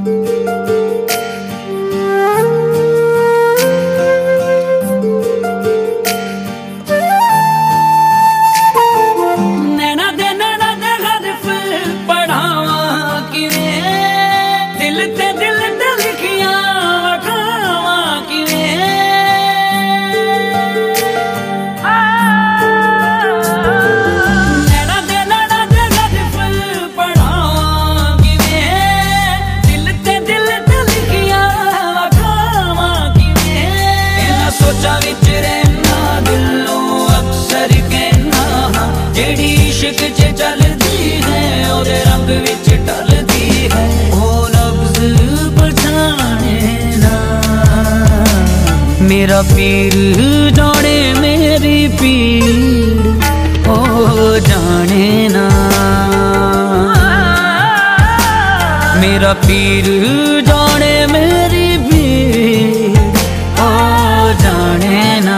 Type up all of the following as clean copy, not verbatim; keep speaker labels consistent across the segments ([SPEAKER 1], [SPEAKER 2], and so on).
[SPEAKER 1] मेरा पीर जाने मेरी पीड़ हो जाने ना। मेरा पीर जाने मेरी पीड़ हो जाने ना,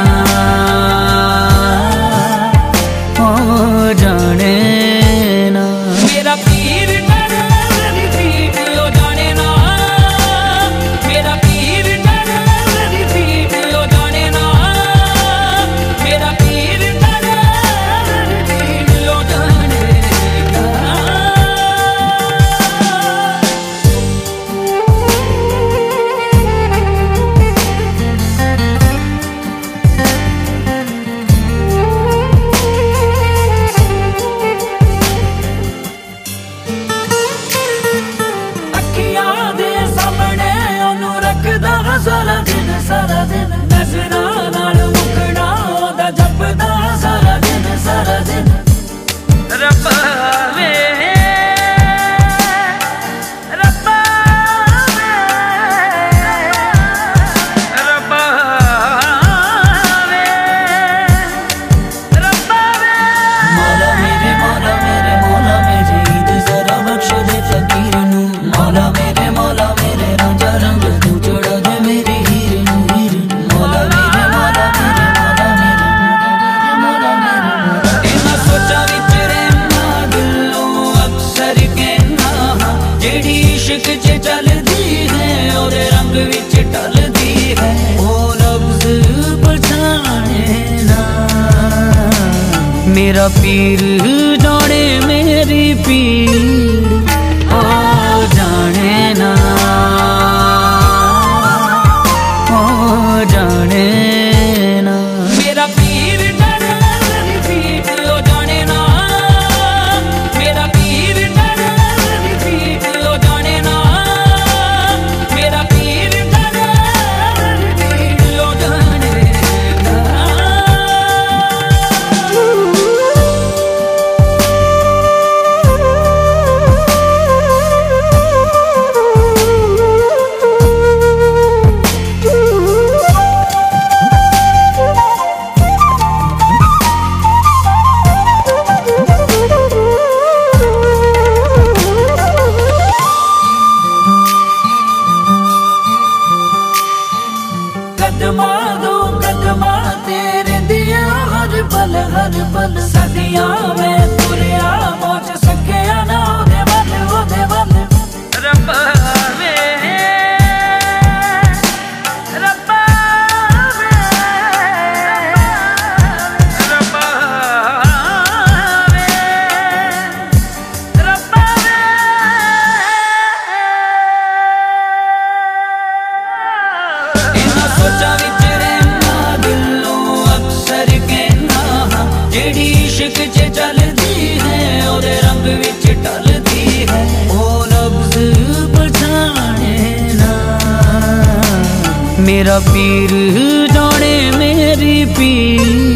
[SPEAKER 1] हो जाने ना। मेरा पीर जाने मेरी पीड़ हो जाने ना। मेरा पीर जाने मेरी पीड़ हो जाने ना। मेरा पीर जाने मेरी पीड़ हो जाने ना। सारा दिन नजरां नाल मुकना ओदा जपदा सारा दिन रब्बा वे रब्बा वे रब्बा वे रब्बा वे। मौला मेरे ईद जरा बख्श दे फकीर नू। मौला मेरे रांझा रंग तू चढ़ा दे मेरी चलदी है और रंग विच टलदी है। ओ लफ्ज पछाने ना। मेरा पीर जाने मेरी पीड़ हो जाने ना, हो जाने ना। मेरा पीर जाने मेरी पीड़ हो जाने ना। मेरा पीर जाने मेरी पीड़ हो जाने ना। मेरा पीर जाने मेरी पीड़ हो जाने ना। कदमा तेरे दिया हर पल सदियां में तुरिया पहुंच सकिया ना ओदे वल रब्बा वे रब्बा वे रब्बा वे रब्बा वे। इना सोचा जेड़ी इश्क च चलदी है और रंग विच टलदी है। ओ लफ्ज पछाने ना। मेरा पीर जाने मेरी पीड़